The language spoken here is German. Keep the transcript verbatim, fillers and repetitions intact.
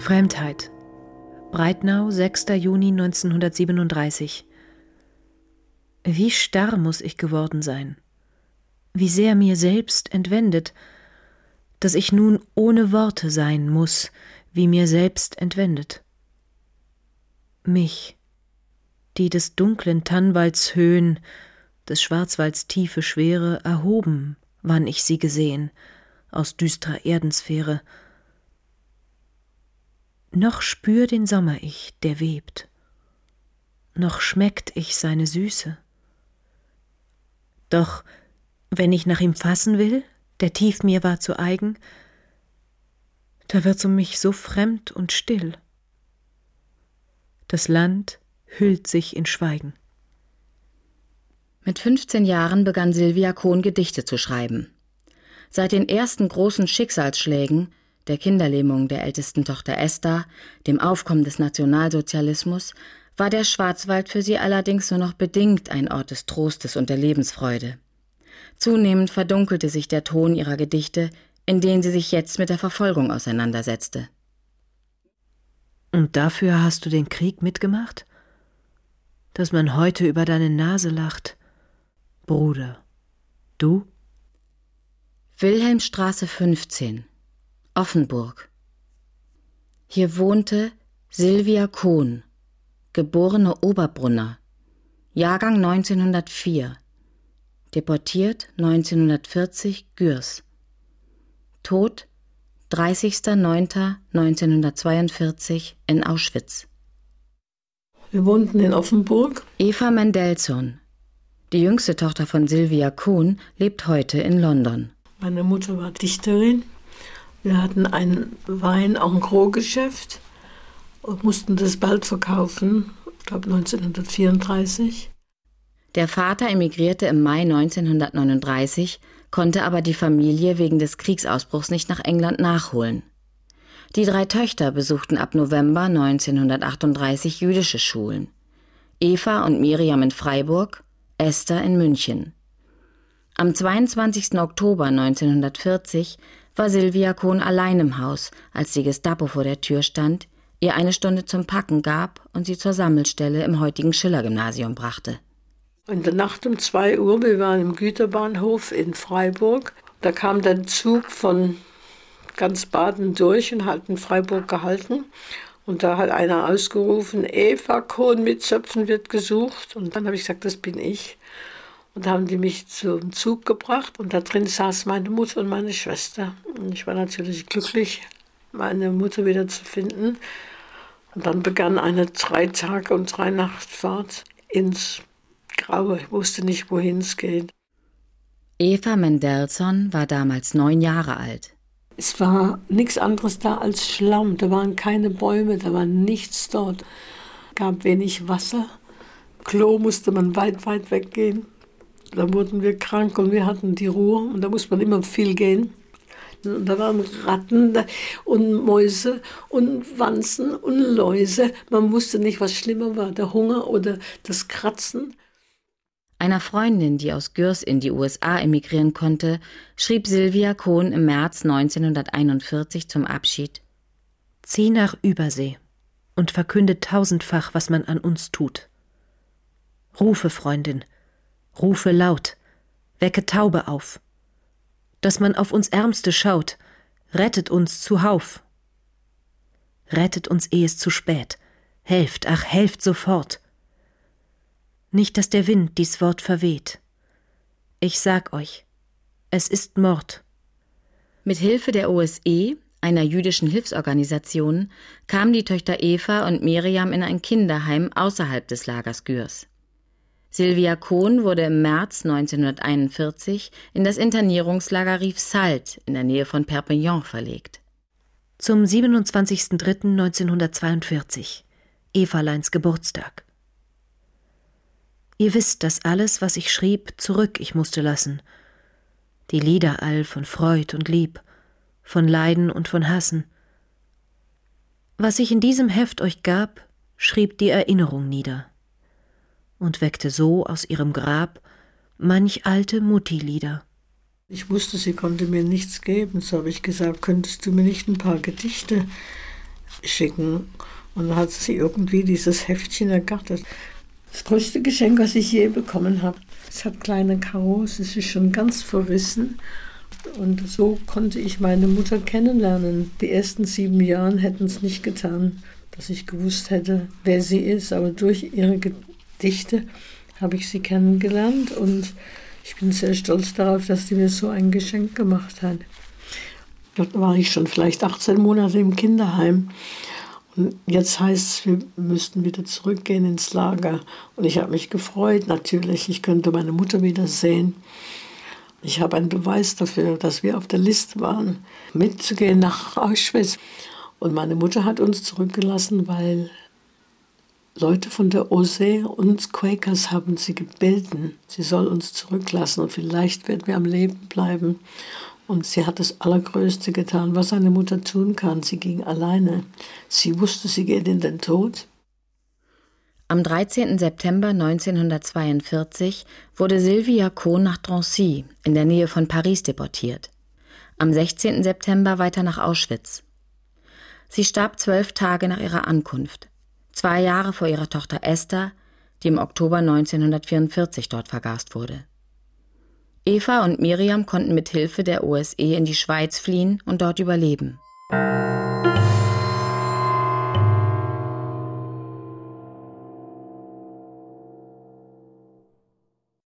Fremdheit. Breitnau, sechster Juni neunzehnhundertsiebenunddreißig. Wie starr muss ich geworden sein, wie sehr mir selbst entwendet, dass ich nun ohne Worte sein muss, wie mir selbst entwendet. Mich, die des dunklen Tannwalds Höhen, des Schwarzwalds tiefe Schwere erhoben, wann ich sie gesehen, aus düstrer Erdensphäre. Noch spür den Sommer ich, der webt, noch schmeckt ich seine Süße. Doch, wenn ich nach ihm fassen will, der tief mir war zu eigen, da wird's um mich so fremd und still. Das Land hüllt sich in Schweigen. Mit fünfzehn Jahren begann Sylvia Kohn Gedichte zu schreiben. Seit den ersten großen Schicksalsschlägen, der Kinderlähmung der ältesten Tochter Esther, dem Aufkommen des Nationalsozialismus, war der Schwarzwald für sie allerdings nur noch bedingt ein Ort des Trostes und der Lebensfreude. Zunehmend verdunkelte sich der Ton ihrer Gedichte, in denen sie sich jetzt mit der Verfolgung auseinandersetzte. Und dafür hast du den Krieg mitgemacht? Dass man heute über deine Nase lacht? Bruder, du? Wilhelmstraße fünfzehn, Offenburg. Hier wohnte Sylvia Kohn, geborene Oberbrunner, Jahrgang neunzehnhundertvier, deportiert neunzehnhundertvierzig Gürs, Tod dreißigster neunter neunzehnhundertzweiundvierzig in Auschwitz. Wir wohnten in Offenburg. Eva Mendelssohn, die jüngste Tochter von Sylvia Kohn, lebt heute in London. Meine Mutter war Dichterin. Wir hatten ein Wein-en-gros-Geschäft und mussten das bald verkaufen, ich glaube neunzehnhundertvierunddreißig. Der Vater emigrierte im Mai neunzehnhundertneununddreißig, konnte aber die Familie wegen des Kriegsausbruchs nicht nach England nachholen. Die drei Töchter besuchten ab November neunzehnhundertachtunddreißig jüdische Schulen. Eva und Miriam in Freiburg, Esther in München. Am zweiundzwanzigsten Oktober neunzehnhundertvierzig war Sylvia Kohn allein im Haus, als die Gestapo vor der Tür stand, ihr eine Stunde zum Packen gab und sie zur Sammelstelle im heutigen Schiller-Gymnasium brachte. In der Nacht um zwei Uhr, wir waren im Güterbahnhof in Freiburg, da kam der Zug von ganz Baden durch und hat in Freiburg gehalten. Und da hat einer ausgerufen, Eva Kohn mit Zöpfen wird gesucht. Und dann habe ich gesagt, das bin ich. Und da haben die mich zum Zug gebracht und da drin saß meine Mutter und meine Schwester. Und ich war natürlich glücklich, meine Mutter wieder zu finden. Und dann begann eine drei Tage und drei Nachtfahrt ins Graue. Ich wusste nicht, wohin es geht. Eva Mendelssohn war damals neun Jahre alt. Es war nichts anderes da als Schlamm. Da waren keine Bäume, da war nichts dort. Es gab wenig Wasser. Klo musste man weit, weit weggehen. Da wurden wir krank und wir hatten die Ruhe und da musste man immer viel gehen. Und da waren Ratten und Mäuse und Wanzen und Läuse. Man wusste nicht, was schlimmer war, der Hunger oder das Kratzen. Einer Freundin, die aus Gürs in die U S A emigrieren konnte, schrieb Sylvia Kohn im März neunzehnhunderteinundvierzig zum Abschied: Zieh nach Übersee und verkünde tausendfach, was man an uns tut. Rufe, Freundin, rufe laut, wecke Taube auf, dass man auf uns Ärmste schaut, rettet uns zuhauf. Rettet uns, ehe es zu spät, helft, ach, helft sofort. Nicht, dass der Wind dies Wort verweht. Ich sag euch, es ist Mord. Mit Hilfe der O S E, einer jüdischen Hilfsorganisation, kamen die Töchter Eva und Miriam in ein Kinderheim außerhalb des Lagers Gürs. Sylvia Kohn wurde im März neunzehnhunderteinundvierzig in das Internierungslager Riefsalt in der Nähe von Perpignan verlegt. Zum siebenundzwanzigsten dritten neunzehnhundertzweiundvierzig, Evaleins Geburtstag. Ihr wisst, dass alles, was ich schrieb, zurück ich musste lassen. Die Lieder all von Freud und Lieb, von Leiden und von Hassen. Was ich in diesem Heft euch gab, schrieb die Erinnerung nieder und weckte so aus ihrem Grab manch alte Mutti-Lieder. Ich wusste, sie konnte mir nichts geben, so habe ich gesagt, könntest du mir nicht ein paar Gedichte schicken. Und dann hat sie irgendwie dieses Heftchen ergattert. Das größte Geschenk, was ich je bekommen habe. Es hat kleine Karos, es ist schon ganz verrissen. Und so konnte ich meine Mutter kennenlernen. Die ersten sieben Jahre hätten es nicht getan, dass ich gewusst hätte, wer sie ist. Aber durch ihre Gedichte habe ich sie kennengelernt. Und ich bin sehr stolz darauf, dass sie mir so ein Geschenk gemacht hat. Dort war ich schon vielleicht achtzehn Monate im Kinderheim. Und jetzt heißt es, wir müssten wieder zurückgehen ins Lager. Und ich habe mich gefreut, natürlich. Ich könnte meine Mutter wiedersehen. Ich habe einen Beweis dafür, dass wir auf der Liste waren, mitzugehen nach Auschwitz. Und meine Mutter hat uns zurückgelassen, weil Leute von der O S E, uns Quakers, haben sie gebeten, sie soll uns zurücklassen und vielleicht werden wir am Leben bleiben. Und sie hat das Allergrößte getan, was eine Mutter tun kann. Sie ging alleine. Sie wusste, sie geht in den Tod. Am dreizehnten September neunzehnhundertzweiundvierzig wurde Sylvia Kohn nach Drancy in der Nähe von Paris deportiert. Am sechzehnten September weiter nach Auschwitz. Sie starb zwölf Tage nach ihrer Ankunft, zwei Jahre vor ihrer Tochter Esther, die im Oktober neunzehnhundertvierundvierzig dort vergast wurde. Eva und Miriam konnten mit Hilfe der O S E in die Schweiz fliehen und dort überleben.